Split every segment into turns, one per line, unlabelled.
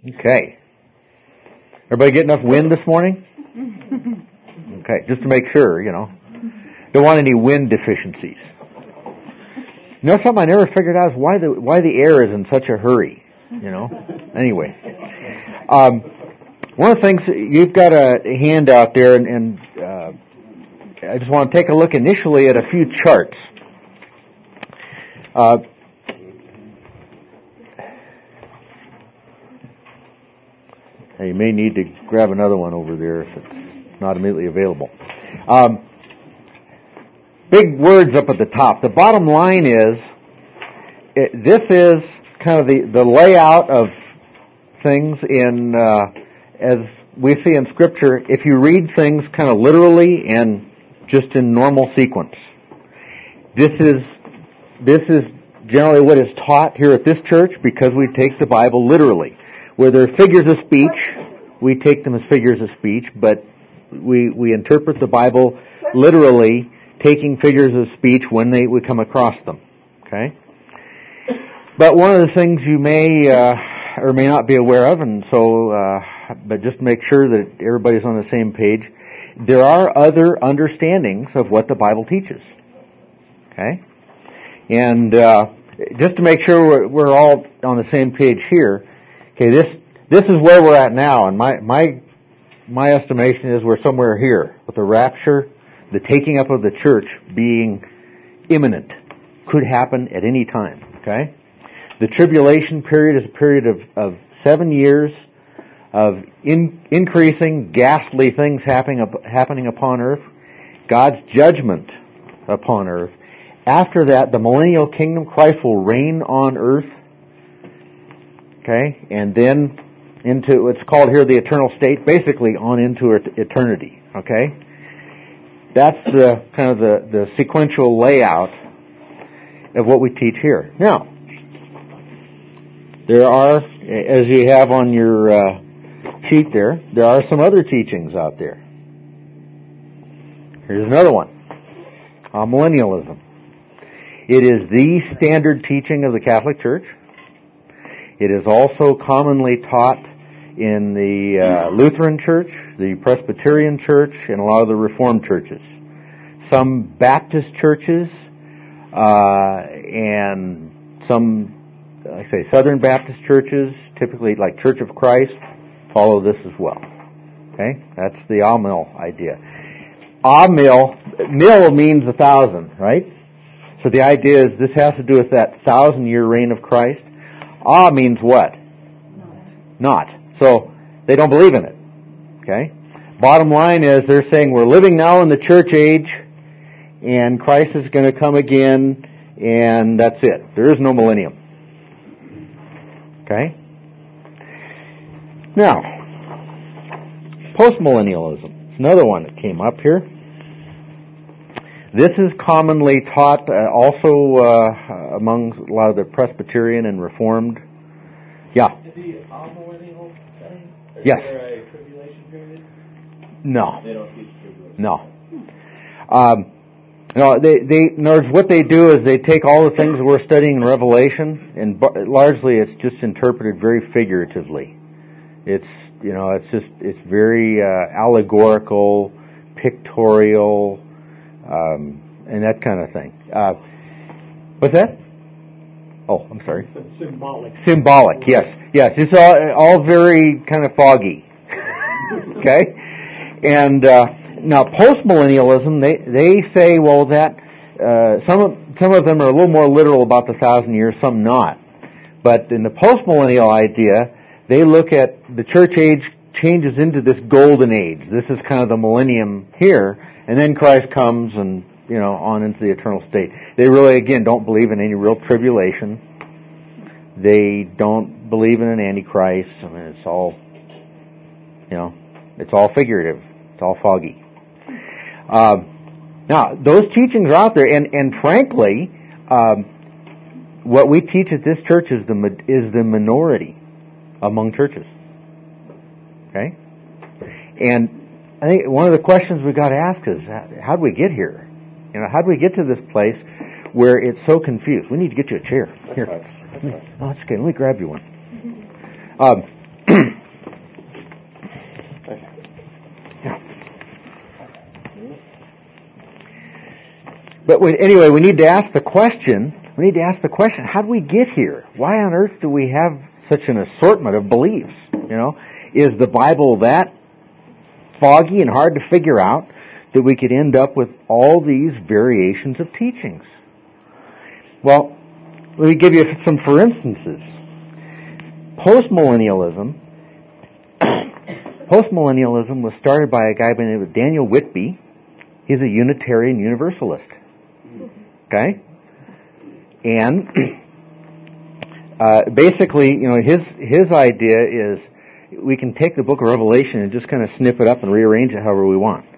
Okay. Everybody get enough wind this morning? Okay, just to make sure, Don't want any wind deficiencies. Something I never figured out is why the air is in such a hurry, Anyway. One of the things, you've got a handout there, and I just want to take a look initially at a few charts. You may need to grab another one over there if it's not immediately available. Big words up at the top. The bottom line is, this is kind of the layout of things in, as we see in Scripture, if you read things kind of literally and just in normal sequence. This is generally what is taught here at this church because we take the Bible literally. Where there are figures of speech, we take them as figures of speech, but we interpret the Bible literally, taking figures of speech when we come across them. Okay? But one of the things you may or may not be aware of, and so, but just to make sure that everybody's on the same page, there are other understandings of what the Bible teaches. Okay? And just to make sure we're all on the same page here. Okay, this is where we're at now, and my estimation is we're somewhere here with the rapture, the taking up of the church being imminent, could happen at any time. Okay, the tribulation period is a period of 7 years of increasing ghastly things happening upon earth, God's judgment upon earth. After that, the millennial kingdom, Christ will reign on earth. Okay, and then into, it's called here the eternal state, basically on into eternity. Okay, that's the kind of the sequential layout of what we teach here. Now, there are, as you have on your sheet there are some other teachings out there. Here's another one, millennialism. It is the standard teaching of the Catholic Church. It is also commonly taught in the Lutheran Church, the Presbyterian Church, and a lot of the Reformed churches. Some Baptist churches, and some, Southern Baptist churches, typically like Church of Christ, follow this as well. Okay? That's the Amill idea. Mil means 1,000, right? So the idea is this has to do with that 1,000-year reign of Christ. Means what? Not. So they don't believe in it. Okay? Bottom line is they're saying we're living now in the church age and Christ is going to come again and that's it. There is no millennium. Okay? Now, postmillennialism. It's another one that came up here. This is commonly taught also among a lot of the Presbyterian and Reformed. Yeah.
Is the amillennial thing?
Yes.
Is there a tribulation period?
No.
They don't teach tribulation.
No. No. They. In other words, what they do is they take all the things that we're studying in Revelation, and largely it's just interpreted very figuratively. It's very allegorical, pictorial. And that kind of thing. What's that? Oh, I'm sorry.
Symbolic.
Symbolic, yes. Yes, it's all very kind of foggy. Okay? And now postmillennialism, they say, well, that some of them are a little more literal about the 1,000 years, some not. But in the postmillennial idea, they look at the church age changes into this golden age. This is kind of the millennium here. And then Christ comes and, on into the eternal state. They really, again, don't believe in any real tribulation. They don't believe in an antichrist. I mean, it's all, it's all figurative. It's all foggy. Now, those teachings are out there, and frankly, what we teach at this church is the minority among churches. Okay? And I think one of the questions we've got to ask is, how did we get here? How did we get to this place where it's so confused? We need to get you a chair. Here. Oh, that's okay. Let me grab you one. But anyway, we need to ask the question, how do we get here? Why on earth do we have such an assortment of beliefs? Is the Bible that foggy and hard to figure out that we could end up with all these variations of teachings? Well, let me give you some for instances. Postmillennialism was started by a guy by the name of Daniel Whitby. He's a Unitarian Universalist. Okay? And basically, his idea is we can take the book of Revelation and just kind of snip it up and rearrange it however we want.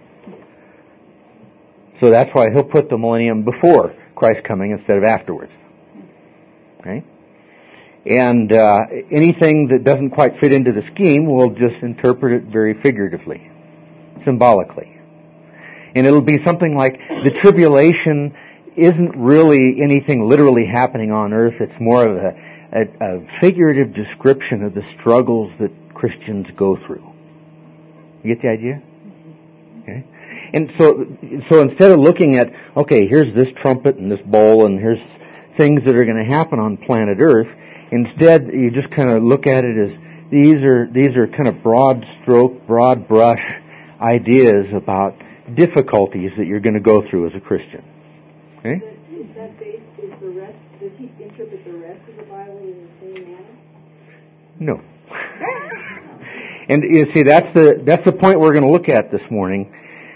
So that's why he'll put the millennium before Christ's coming instead of afterwards. Okay? And anything that doesn't quite fit into the scheme, we'll just interpret it very figuratively, symbolically. And it'll be something like the tribulation isn't really anything literally happening on earth. It's more of a figurative description of the struggles that Christians go through. You get the idea? Okay. And so instead of looking at, okay, here's this trumpet and this bowl and here's things that are going to happen on planet Earth, instead you just kind of look at it as these are kind of broad stroke, broad brush ideas about difficulties that you're going to go through as a Christian. Okay?
Is that based, does he interpret the rest of the Bible in the same manner?
No. And you see, that's the point we're going to look at this morning.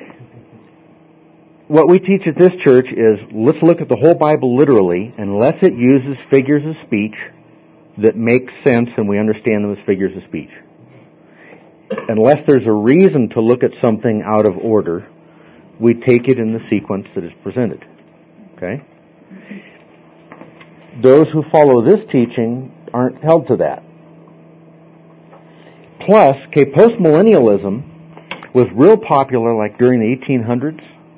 What we teach at this church is, let's look at the whole Bible literally, unless it uses figures of speech that make sense and we understand them as figures of speech. Unless there's a reason to look at something out of order, we take it in the sequence that is presented. Okay? Those who follow this teaching aren't held to that. Plus, postmillennialism was real popular like during the 1800s,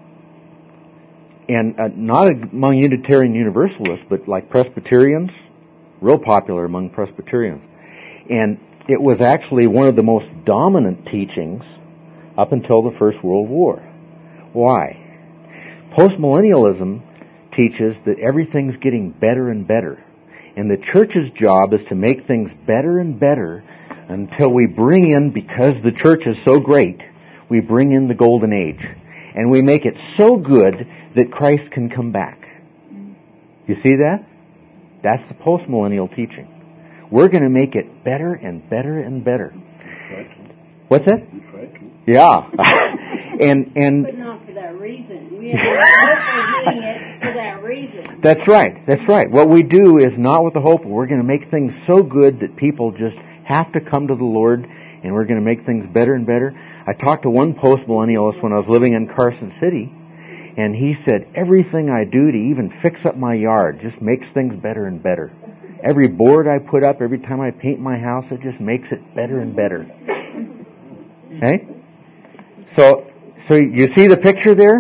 and not among Unitarian Universalists, but like Presbyterians, real popular among Presbyterians. And it was actually one of the most dominant teachings up until the First World War. Why? Postmillennialism teaches that everything's getting better and better. And the church's job is to make things better and better until we bring in, because the church is so great, we bring in the golden age. And we make it so good that Christ can come back. You see that? That's the postmillennial teaching. We're going to make it better and better and better. What's that? Yeah. and
But not for that reason. We are doing it for that reason.
That's right. What we do is not with the hope we're going to make things so good that people just have to come to the Lord, and we're going to make things better and better. I talked to one postmillennialist when I was living in Carson City, and he said, everything I do to even fix up my yard just makes things better and better. Every board I put up, every time I paint my house, it just makes it better and better. Okay? So you see the picture there?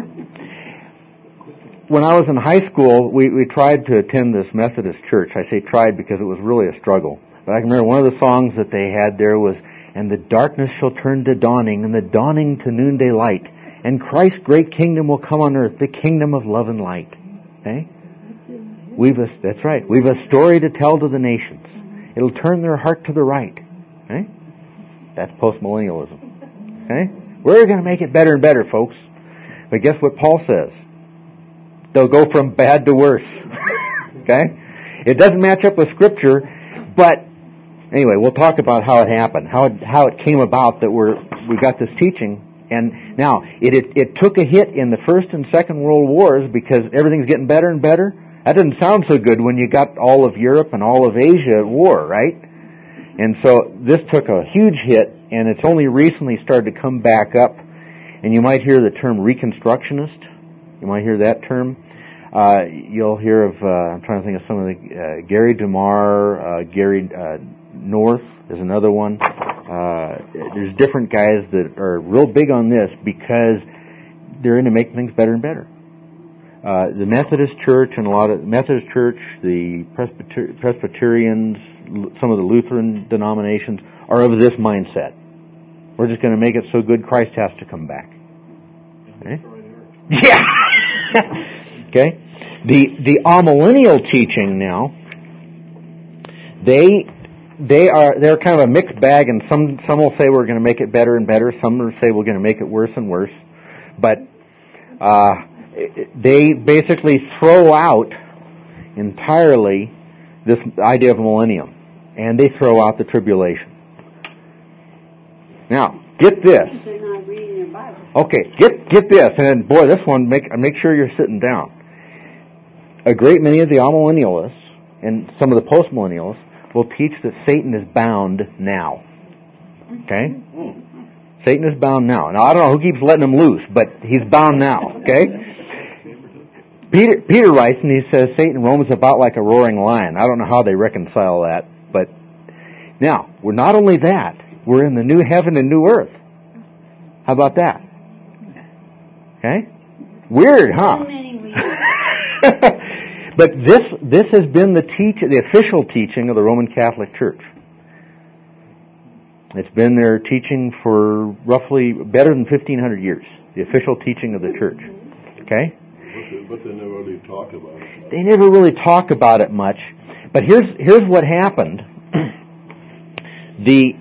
When I was in high school, we tried to attend this Methodist church. I say tried because it was really a struggle. But I can remember one of the songs that they had there was, and the darkness shall turn to dawning, and the dawning to noonday light. And Christ's great kingdom will come on earth, the kingdom of love and light. Okay? That's right. We've a story to tell to the nations. It'll turn their heart to the right. Okay? That's postmillennialism. Okay? We're going to make it better and better, folks. But guess what Paul says? They'll go from bad to worse. Okay? It doesn't match up with Scripture, but anyway, we'll talk about how it happened, how it came about that we got this teaching. And now, it took a hit in the First and Second World Wars because everything's getting better and better. That doesn't sound so good when you got all of Europe and all of Asia at war, right? And so this took a huge hit, and it's only recently started to come back up. And you might hear the term Reconstructionist. You might hear that term. You'll hear of, I'm trying to think of some of the, Gary DeMar, Gary North is another one. There's different guys that are real big on this because they're into making things better and better. The Methodist Church and a lot of Methodist Church, the Presbyterians, some of the Lutheran denominations are of this mindset. We're just going to make it so good Christ has to come back. Okay? Yeah. Okay? The amillennial teaching now, they're kind of a mixed bag, and some will say we're going to make it better and better, some will say we're going to make it worse and worse. But they basically throw out entirely this idea of millennium, and they throw out the tribulation. Now, get this.
They're not reading their Bible.
Okay, get this, and boy, this one, make sure you're sitting down. A great many of the amillennialists and some of the postmillennialists will teach that Satan is bound now. Okay? Satan is bound now. Now, I don't know who keeps letting him loose, but he's bound now. Okay? Peter writes, and he says Satan roams about like a roaring lion. I don't know how they reconcile that, but now, we're not only that, we're in the new heaven and new earth. How about that? Okay? Weird, huh? But this has been the official teaching of the Roman Catholic Church. It's been their teaching for roughly better than 1,500 years. The official teaching of the Church. Okay?
But they never really talk about it.
They never really talk about it much. But here's what happened. The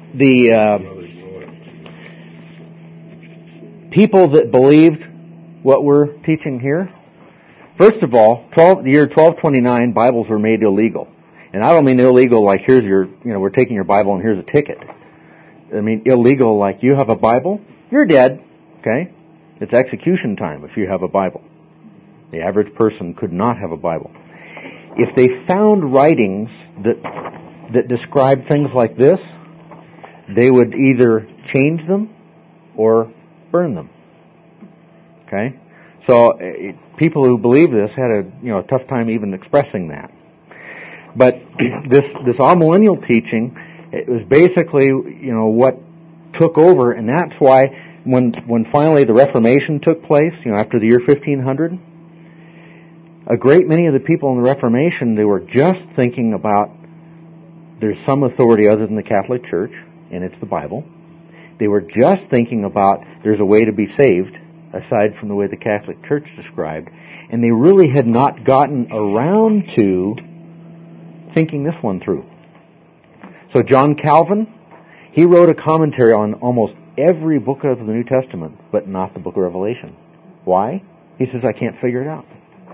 people that believed what we're teaching here, first of all, the year 1229, Bibles were made illegal. And I don't mean illegal like here's we're taking your Bible and here's a ticket. I mean illegal like you have a Bible, you're dead. Okay? It's execution time if you have a Bible. The average person could not have a Bible. If they found writings that describe things like this, they would either change them or burn them. Okay? So people who believe this had a tough time even expressing that. But this amillennial teaching, it was basically what took over, and that's why when finally the Reformation took place, after the year 1500, a great many of the people in the Reformation, they were just thinking about there's some authority other than the Catholic Church, and it's the Bible. They were just thinking about there's a way to be saved, aside from the way the Catholic Church described, and they really had not gotten around to thinking this one through. So John Calvin, he wrote a commentary on almost every book of the New Testament, but not the book of Revelation. Why? He says, I can't figure it out.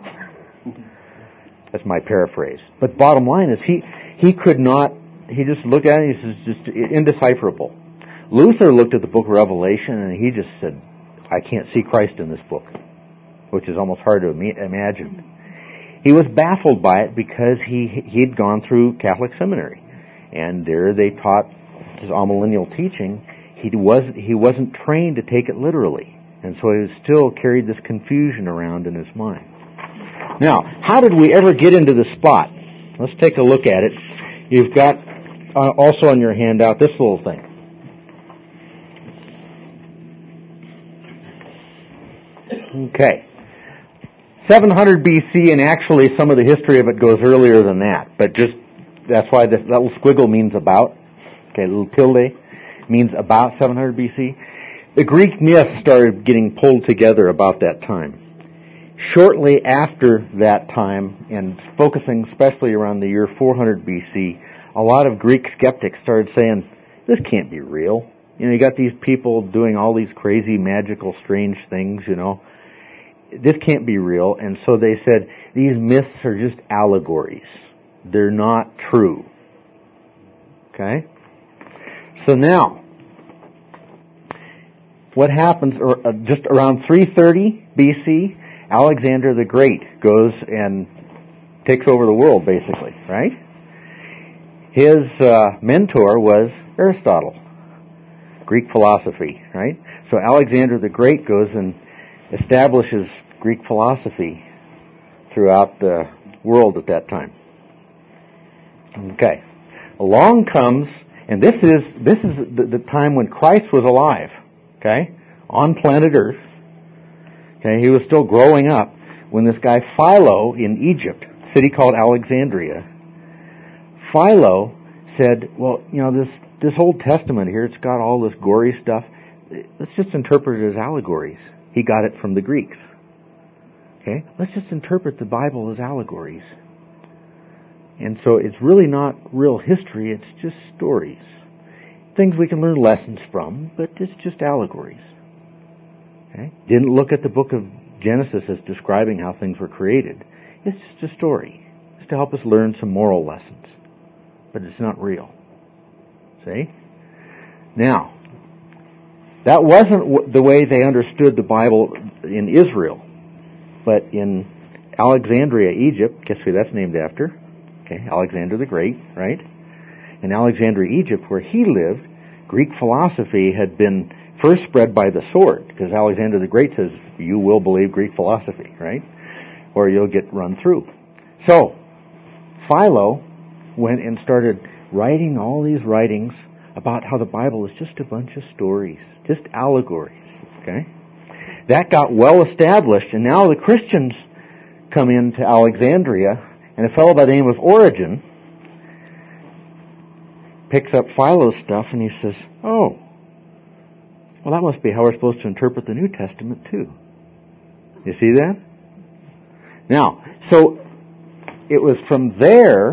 That's my paraphrase. But bottom line is, he could not, he just looked at it and he says, just indecipherable. Luther looked at the book of Revelation and he just said, I can't see Christ in this book, which is almost hard to imagine. He was baffled by it because he'd gone through Catholic seminary, and there they taught his amillennial teaching. He wasn't trained to take it literally, and so he still carried this confusion around in his mind. Now, how did we ever get into the spot? Let's take a look at it. You've got also on your handout this little thing. Okay. 700 BC, and actually some of the history of it goes earlier than that, but that's why that little squiggle means about. Okay, little tilde means about 700 BC. The Greek myths started getting pulled together about that time. Shortly after that time, and focusing especially around the year 400 BC, a lot of Greek skeptics started saying, this can't be real. You got these people doing all these crazy, magical, strange things, This can't be real. And so they said, these myths are just allegories. They're not true. Okay? So now, what happens, just around 330 BC, Alexander the Great goes and takes over the world, basically, right? His mentor was Aristotle, Greek philosophy, right? So Alexander the Great goes and establishes Greek philosophy throughout the world at that time. Okay. Along comes, and this is the time when Christ was alive, okay, on planet Earth. Okay, he was still growing up when this guy Philo in Egypt, a city called Alexandria, Philo said, well, this Old Testament here, it's got all this gory stuff. Let's just interpret it as allegories. He got it from the Greeks. Okay? Let's just interpret the Bible as allegories. And so it's really not real history, it's just stories. Things we can learn lessons from, but it's just allegories. Okay? Didn't look at the book of Genesis as describing how things were created. It's just a story. It's to help us learn some moral lessons. But it's not real. See? Now, that wasn't the way they understood the Bible in Israel. But in Alexandria, Egypt, guess who that's named after? Okay, Alexander the Great, right? In Alexandria, Egypt, where he lived, Greek philosophy had been first spread by the sword, because Alexander the Great says, you will believe Greek philosophy, right? Or you'll get run through. So, Philo went and started writing all these writings about how the Bible is just a bunch of stories, just allegories, okay? That got well established, and now the Christians come into Alexandria, and a fellow by the name of Origen picks up Philo's stuff, and he says, oh, well, that must be how we're supposed to interpret the New Testament, too. You see that? Now, so it was from there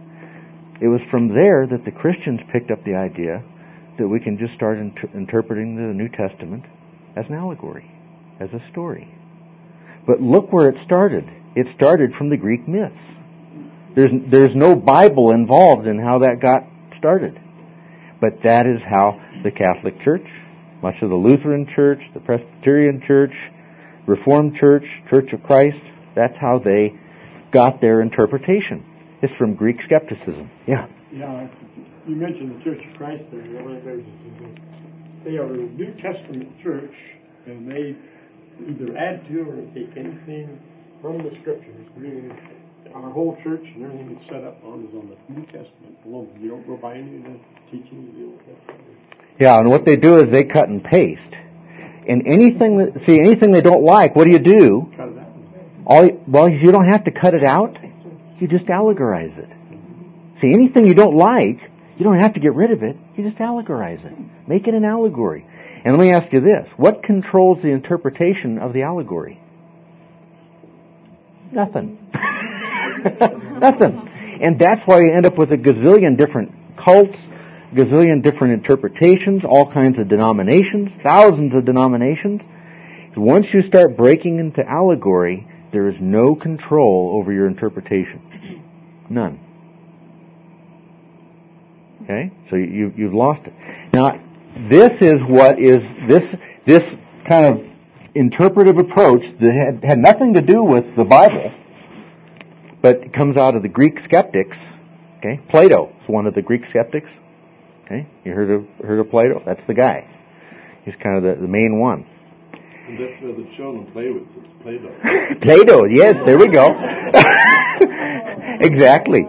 that the Christians picked up the idea that we can just start interpreting the New Testament as an allegory, as a story. But look where it started. It started from the Greek myths. There's no Bible involved in how that got started. But that is how the Catholic Church, much of the Lutheran Church, the Presbyterian Church, Reformed Church, Church of Christ, that's how they got their interpretation. It's from Greek skepticism. Yeah.
Yeah, you mentioned the Church of Christ there. They are a New Testament church, and they either add to or take anything from the Scriptures. Really, our whole church and everything it's set up on is on the New Testament alone. You don't go by any of the teachings of the Old Testament.
Yeah, and what they do is they cut and paste. And anything they don't like, what do?
Cut it out.
Well, you don't have to cut it out. You just allegorize it. See, anything you don't like, you don't have to get rid of it. You just allegorize it. Make it an allegory. And let me ask you this. What controls the interpretation of the allegory? Nothing. Nothing. And that's why you end up with a gazillion different cults, gazillion different interpretations, all kinds of denominations, thousands of denominations. Once you start breaking into allegory, there is no control over your interpretation. None. Okay? So you've lost it. Now, this is what is this kind of interpretive approach that had nothing to do with the Bible, but it comes out of the Greek skeptics. Okay? Plato is one of the Greek skeptics. Okay? You heard of Plato? That's the guy. He's kind of the main one.
And that's where the children play with. It's Play-Doh.
Play-Doh, yes, there we go. Exactly.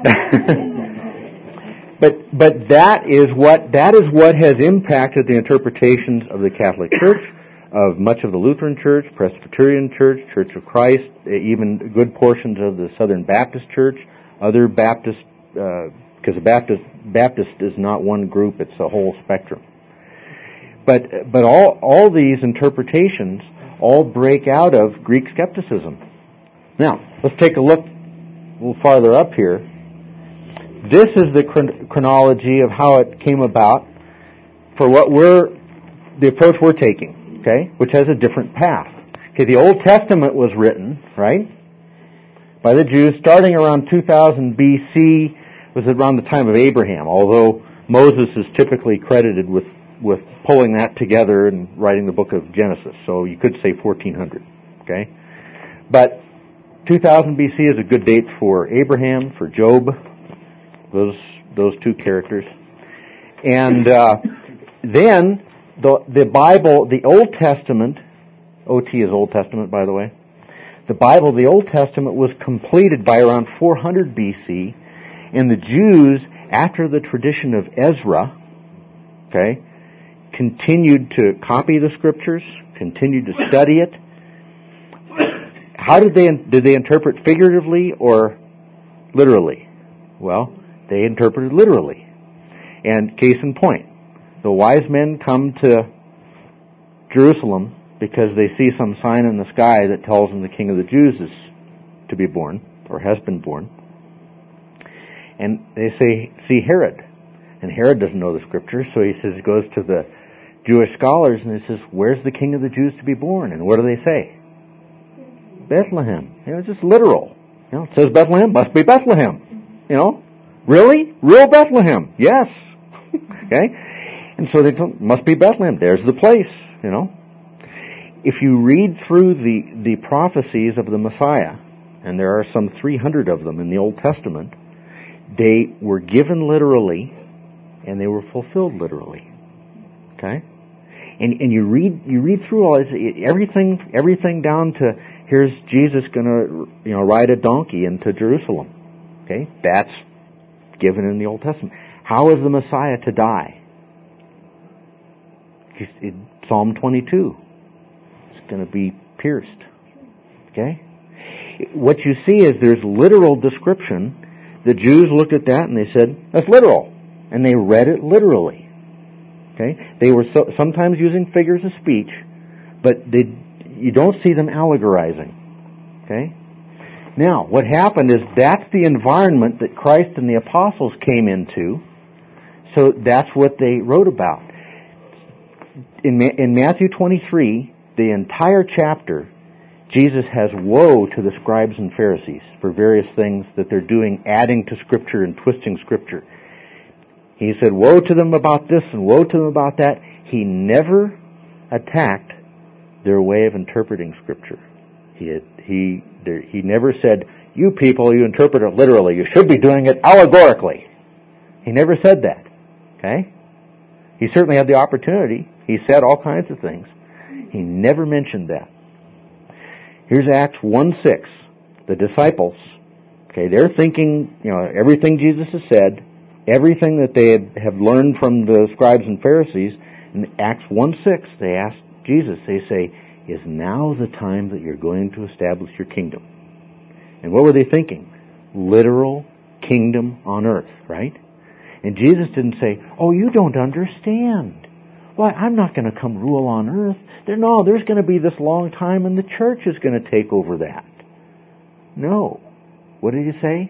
But that is what has impacted the interpretations of the Catholic Church, of much of the Lutheran Church, Presbyterian Church, Church of Christ, even good portions of the Southern Baptist Church, other Baptist, because Baptist is not one group; it's a whole spectrum. But all these interpretations all break out of Greek skepticism. Now, let's take a look a little farther up here. This is the chronology of how it came about for the approach we're taking, okay, which has a different path. Okay, the Old Testament was written, right, by the Jews starting around 2000 BC, was around the time of Abraham, although Moses is typically credited with pulling that together and writing the book of Genesis. So you could say 1400, okay? But 2000 BC is a good date for Abraham, for Job, those two characters. And then the Bible, the Old Testament, OT is Old Testament, by the way. The Bible, the Old Testament, was completed by around 400 BC, and the Jews, after the tradition of Ezra, okay, continued to copy the Scriptures, continued to study it. How did they interpret figuratively or literally? Well, they interpreted literally. And case in point, the wise men come to Jerusalem because they see some sign in the sky that tells them the King of the Jews is to be born, or has been born. And they say, see Herod. And Herod doesn't know the Scriptures, so he goes to the Jewish scholars and he says, where's the King of the Jews to be born? And what do they say? Bethlehem. It's just literal. It says Bethlehem, must be Bethlehem. Really? Real Bethlehem? Yes. Okay? And so they must be Bethlehem. There's the place, If you read through the prophecies of the Messiah, and there are some 300 of them in the Old Testament, they were given literally, and they were fulfilled literally. Okay? And you read through all this, everything down to, here's Jesus going to, ride a donkey into Jerusalem. Okay? That's given in the Old Testament. How is the Messiah to die? In Psalm 22. It's going to be pierced. Okay? What you see is there's literal description. The Jews looked at that and they said, that's literal. And they read it literally. Okay? They were sometimes using figures of speech, but you don't see them allegorizing. Okay? Now, what happened is that's the environment that Christ and the apostles came into, so that's what they wrote about. In Matthew 23, the entire chapter, Jesus has woe to the scribes and Pharisees for various things that they're doing, adding to Scripture and twisting Scripture. He said, woe to them about this and woe to them about that. He never attacked their way of interpreting Scripture. He never said, you people, you interpret it literally. You should be doing it allegorically. He never said that. Okay? He certainly had the opportunity. He said all kinds of things. He never mentioned that. Here's Acts 1:6. The disciples, okay, they're thinking, everything Jesus has said, everything that they have learned from the scribes and Pharisees. In Acts 1:6, they ask Jesus, they say, is now the time that you're going to establish your kingdom? And what were they thinking? Literal kingdom on earth, right? And Jesus didn't say, oh, you don't understand. Why, I'm not going to come rule on earth. There's going to be this long time and the church is going to take over that. No. What did he say?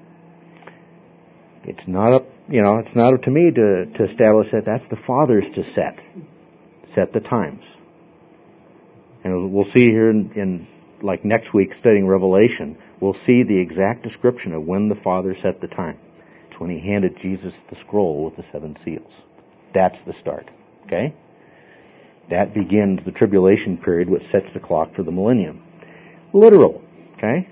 It's not up to me to establish that. That's the Father's to set the times. And we'll see here in like next week studying Revelation, we'll see the exact description of when the Father set the time. It's when he handed Jesus the scroll with the 7 seals. That's the start. Okay? That begins the tribulation period, which sets the clock for the millennium. Literal. Okay?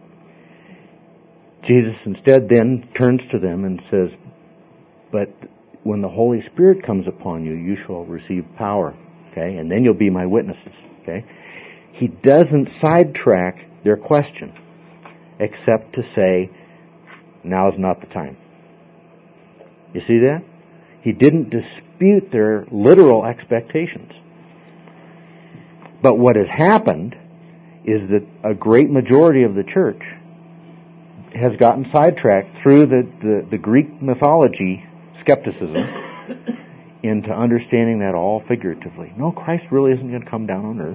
Jesus instead then turns to them and says, but when the Holy Spirit comes upon you, you shall receive power. Okay? And then you'll be my witnesses. Okay? He doesn't sidetrack their question, except to say, now's not the time. You see that? He didn't dispute their literal expectations. But what has happened is that a great majority of the church has gotten sidetracked through the Greek mythology skepticism into understanding that all figuratively. No, Christ really isn't going to come down on earth.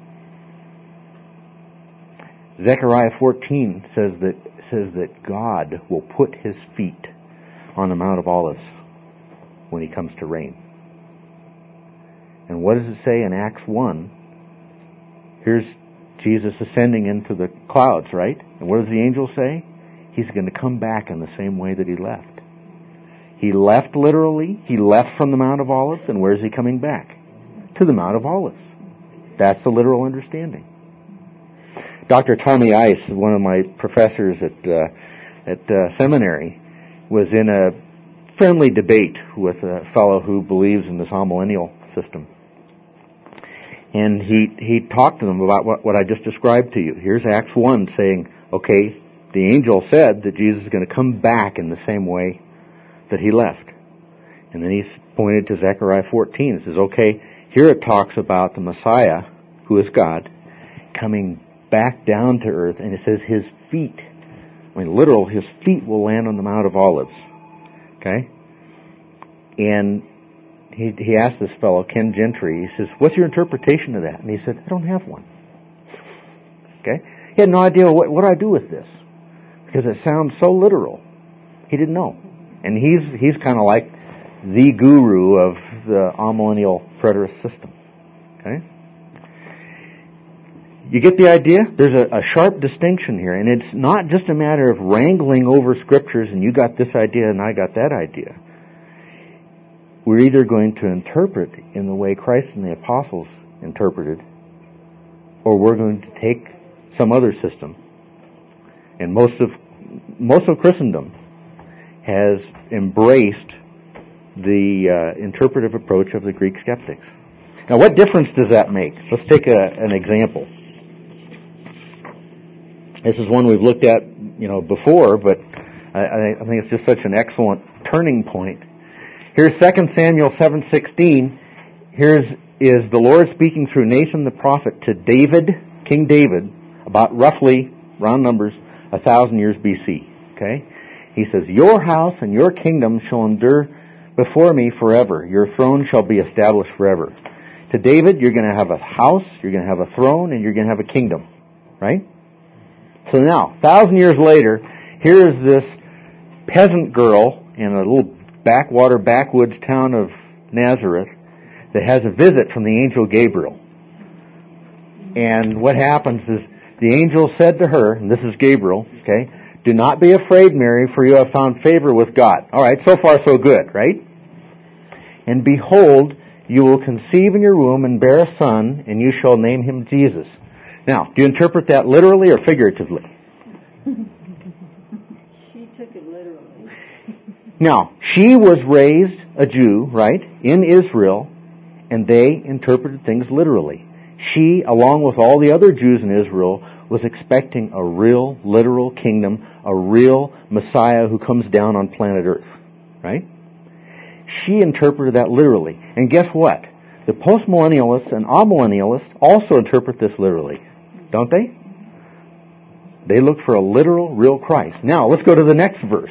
Zechariah 14 says that God will put his feet on the Mount of Olives when he comes to reign. And what does it say in Acts 1? Here's Jesus ascending into the clouds, right? And what does the angel say? He's going to come back in the same way that he left. He left literally. He left from the Mount of Olives. And where is he coming back? To the Mount of Olives. That's the literal understanding. Dr. Tommy Ice, one of my professors at seminary, was in a friendly debate with a fellow who believes in this amillennial system. And he talked to them about what I just described to you. Here's Acts 1 saying, okay, the angel said that Jesus is going to come back in the same way that he left. And then he pointed to Zechariah 14 and says, okay, here it talks about the Messiah, who is God, coming back down to earth, and it says his feet, literal, his feet will land on the Mount of Olives. Okay? And he asked this fellow, Ken Gentry, he says, what's your interpretation of that? And he said, I don't have one. Okay? He had no idea what do I do with this, because it sounds so literal. He didn't know. And he's kind of like the guru of the amillennial preterist system. Okay? You get the idea? There's a sharp distinction here, and it's not just a matter of wrangling over scriptures and you got this idea and I got that idea. We're either going to interpret in the way Christ and the apostles interpreted, or we're going to take some other system. And most of Christendom has embraced the interpretive approach of the Greek skeptics. Now, what difference does that make? Let's take an example. This is one we've looked at, before, but I think it's just such an excellent turning point. Here's 2 Samuel 7:16. Here is the Lord speaking through Nathan the prophet to David, King David, about roughly, round numbers, 1,000 years BC. Okay? He says, your house and your kingdom shall endure before me forever. Your throne shall be established forever. To David, you're going to have a house, you're going to have a throne, and you're going to have a kingdom. Right? So now, 1,000 years later, here is this peasant girl in a little backwoods town of Nazareth that has a visit from the angel Gabriel. And what happens is the angel said to her, and this is Gabriel, okay, do not be afraid, Mary, for you have found favor with God. All right, so far so good, right? And behold, you will conceive in your womb and bear a son, and you shall name him Jesus. Now, do you interpret that literally or figuratively?
She took it literally.
Now, she was raised a Jew, right, in Israel, and they interpreted things literally. She, along with all the other Jews in Israel, was expecting a real, literal kingdom, a real Messiah who comes down on planet Earth, right? She interpreted that literally. And guess what? The postmillennialists and amillennialists also interpret this literally, don't they? They look for a literal, real Christ. Now, let's go to the next verse.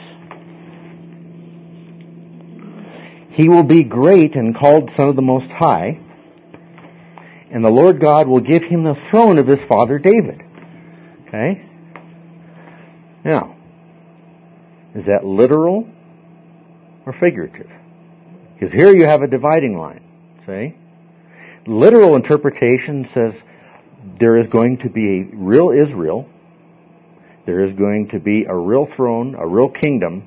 He will be great and called Son of the Most High, and the Lord God will give him the throne of his father David. Okay? Now, is that literal or figurative? Because here you have a dividing line. See? Literal interpretation says there is going to be a real Israel, there is going to be a real throne, a real kingdom.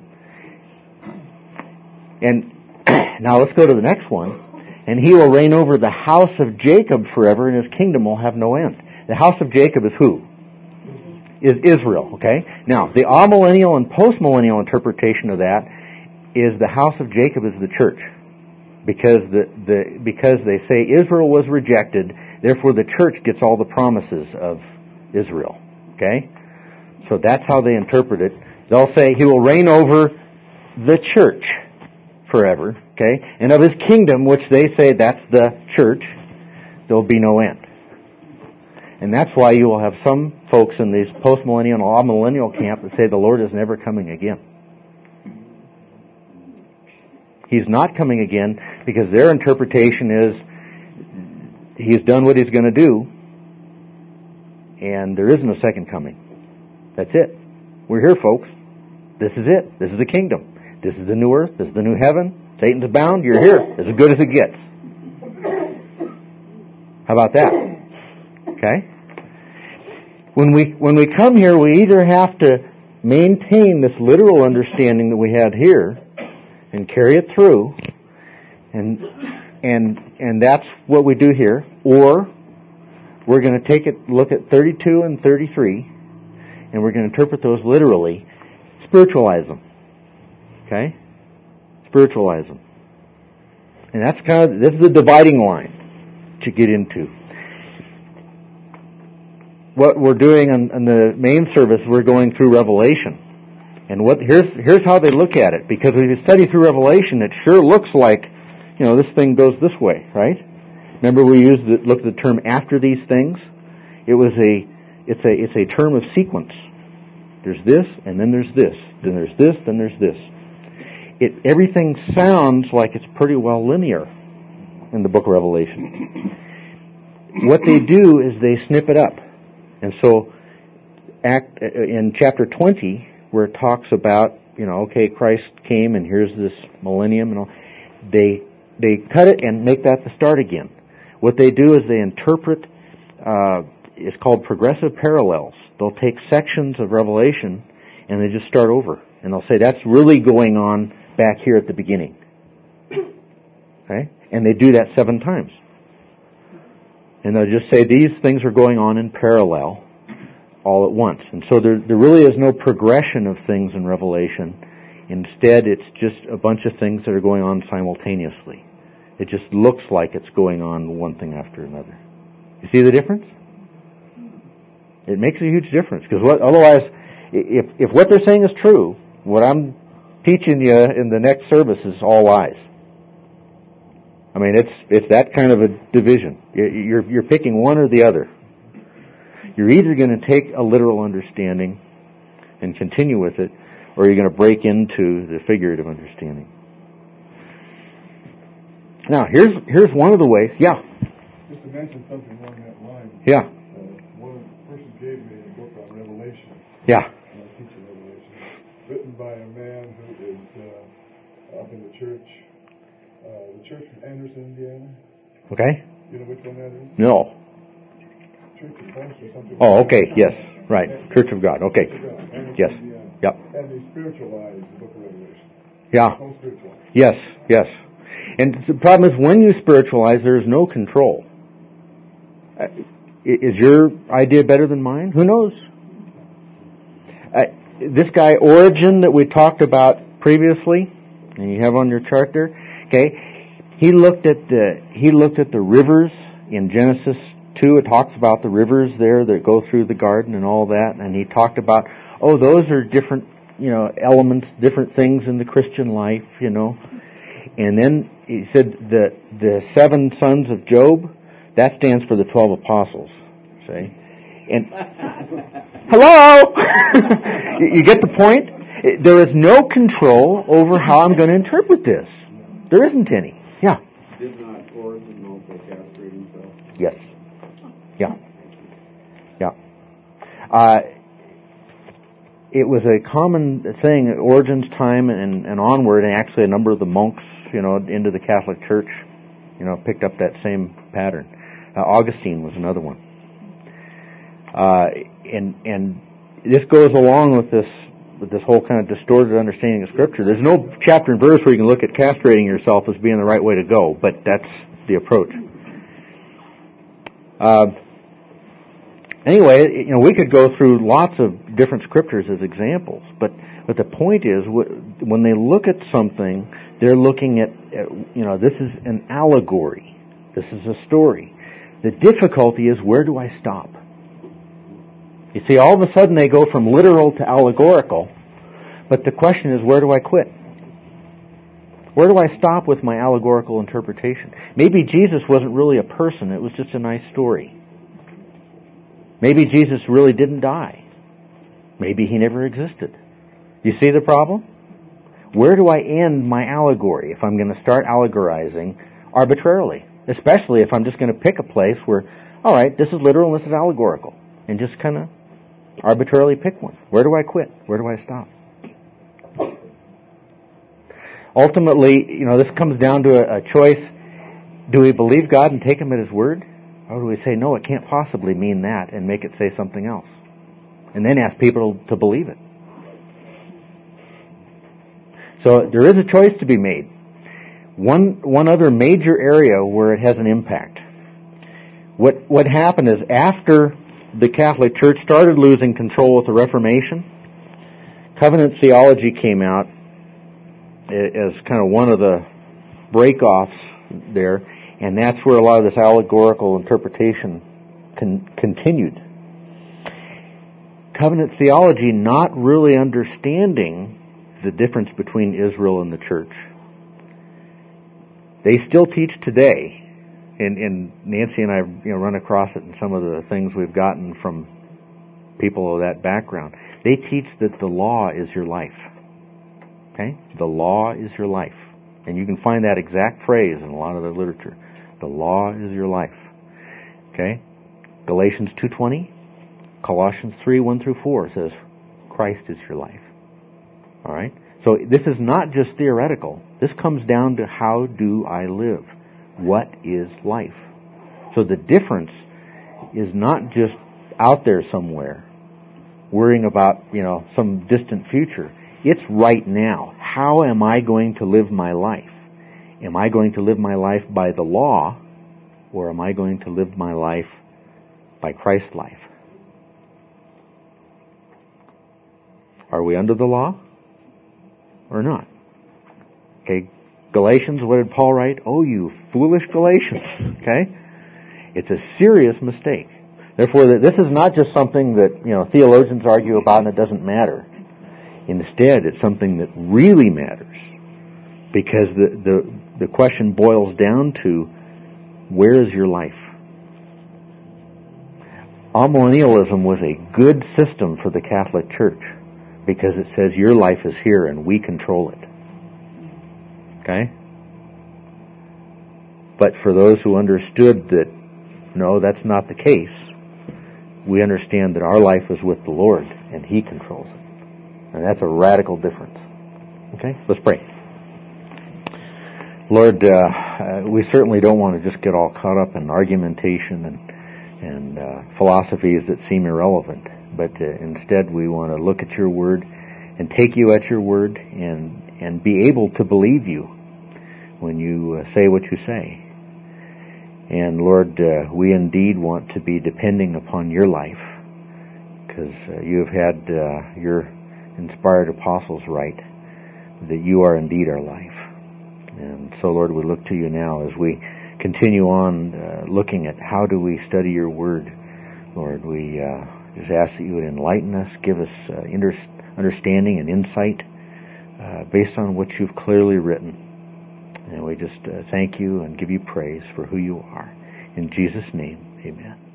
And now let's go to the next one. And he will reign over the house of Jacob forever, and his kingdom will have no end. The house of Jacob is who? Is Israel, okay? Now, the amillennial and postmillennial interpretation of that is the house of Jacob is the church. Because because they say Israel was rejected, therefore the church gets all the promises of Israel. Okay? So that's how they interpret it. They'll say he will reign over the church forever, okay? And of his kingdom, which they say that's the church, there'll be no end. And that's why you will have some folks in these postmillennial and amillennial camp that say the Lord is never coming again. He's not coming again because their interpretation is he's done what he's going to do and there isn't a second coming. That's it. We're here, folks. This is it. This is the kingdom. This is the new earth. This is the new heaven. Satan's bound. You're here. As good as it gets. How about that? Okay? When we come here, we either have to maintain this literal understanding that we had here and carry it through, and that's what we do here, or we're going to look at 32 and 33, and we're going to interpret those literally, spiritualize them. Okay? Spiritualize them. And that's this is the dividing line to get into. What we're doing on the main service, we're going through Revelation. And here's how they look at it. Because when you study through Revelation, it sure looks like, this thing goes this way, right? Remember we looked at the term after these things? It's a term of sequence. There's this, and then there's this. Then there's this, then there's this. Everything sounds like it's pretty well linear. in the book of Revelation. What they do is they snip it up. And so in chapter 20, where it talks about, okay, Christ came and here's this millennium and all, they cut it and make that the start again. What they do is they interpret, it's called progressive parallels. They'll take sections of Revelation and they just start over. And they'll say that's really going on back here at the beginning. Okay? And they do that 7 times. And they'll just say these things are going on in parallel all at once. And so there really is no progression of things in Revelation. Instead, it's just a bunch of things that are going on simultaneously. It just looks like it's going on one thing after another. You see the difference? It makes a huge difference, because otherwise, if what they're saying is true, what I'm teaching you in the next service is all lies. I mean, it's that kind of a division. You're picking one or the other. You're either going to take a literal understanding and continue with it, or you're going to break into the figurative understanding. Now, here's one of the ways. Yeah.
Just to mention something along that line.
Yeah.
One person gave me a book on Revelation.
Yeah.
Teaching Revelation, written by a man who is up in the church from Anderson, Indiana.
Okay.
You know which one that is?
No.
Church of Christ or something.
Oh, okay. Yes. Right. Church of God. Okay.
Anderson,
Yes.
Indiana.
Yep.
And they spiritualize the book of Revelation.
Yeah.
Don't spiritualize.
Yes. Yes. And the problem is, when you spiritualize, there is no control. Is your idea better than mine? Who knows? This guy Origen that we talked about previously, and you have on your chart there, okay? He looked at the rivers in Genesis 2. It talks about the rivers there that go through the garden and all that, and he talked about, those are different, elements, different things in the Christian life, And then he said the 7 sons of Job, that stands for the 12 apostles, see? And hello! You get the point? There is no control over how I'm going to interpret this. There isn't any. Yeah.
Did not Origen also castrate himself?
Yes. Yeah. Yeah. It was a common thing at Origen's time and onward, and actually a number of the monks, into the Catholic Church, picked up that same pattern. Augustine was another one. And this goes along with this whole kind of distorted understanding of Scripture. There's no chapter and verse where you can look at castrating yourself as being the right way to go, but that's the approach. Anyway, we could go through lots of different scriptures as examples, but the point is, when they look at something, they're looking at this is an allegory. This is a story. The difficulty is, where do I stop? You see, all of a sudden they go from literal to allegorical, but the question is, where do I quit? Where do I stop with my allegorical interpretation? Maybe Jesus wasn't really a person, it was just a nice story. Maybe Jesus really didn't die. Maybe he never existed. You see the problem? Where do I end my allegory if I'm going to start allegorizing arbitrarily? Especially if I'm just going to pick a place where, all right, this is literal and this is allegorical, and just kind of arbitrarily pick one. Where do I quit? Where do I stop? Ultimately, this comes down to a choice. Do we believe God and take Him at His word? Or do we say, no, it can't possibly mean that, and make it say something else? And then ask people to believe it. So there is a choice to be made. One other major area where it has an impact. What happened is, after the Catholic Church started losing control with the Reformation, covenant theology came out as kind of one of the break-offs there, and that's where a lot of this allegorical interpretation continued. Covenant theology not really understanding the difference between Israel and the church. They still teach today, and Nancy and I run across it in some of the things we've gotten from people of that background. They teach that the law is your life. Okay? The law is your life. And you can find that exact phrase in a lot of the literature. The law is your life. Okay? Galatians 2:20, Colossians 3:1-4 says, Christ is your life. All right? So this is not just theoretical. This comes down to how do I live? What is life? So the difference is not just out there somewhere, worrying about, some distant future. It's right now. How am I going to live my life? Am I going to live my life by the law, or am I going to live my life by Christ's life? Are we under the law or not? Okay, Galatians, what did Paul write? Oh, you foolish Galatians. Okay? It's a serious mistake. Therefore, this is not just something that, theologians argue about and it doesn't matter. Instead, it's something that really matters, because the question boils down to, where is your life? Amillennialism was a good system for the Catholic Church, because it says your life is here and we control it. Okay? But for those who understood that, no, that's not the case, we understand that our life is with the Lord and He controls it. And that's a radical difference. Okay? Let's pray. Lord, we certainly don't want to just get all caught up in argumentation and philosophies that seem irrelevant, but instead we want to look at your word and take you at your word and be able to believe you when you say what you say. And Lord, we indeed want to be depending upon your life, because you have had your inspired apostles write that you are indeed our life. And so, Lord, we look to you now as we continue on looking at how do we study your word. Lord, we just ask that you would enlighten us, give us understanding and insight based on what you've clearly written. And we just thank you and give you praise for who you are. In Jesus' name, amen.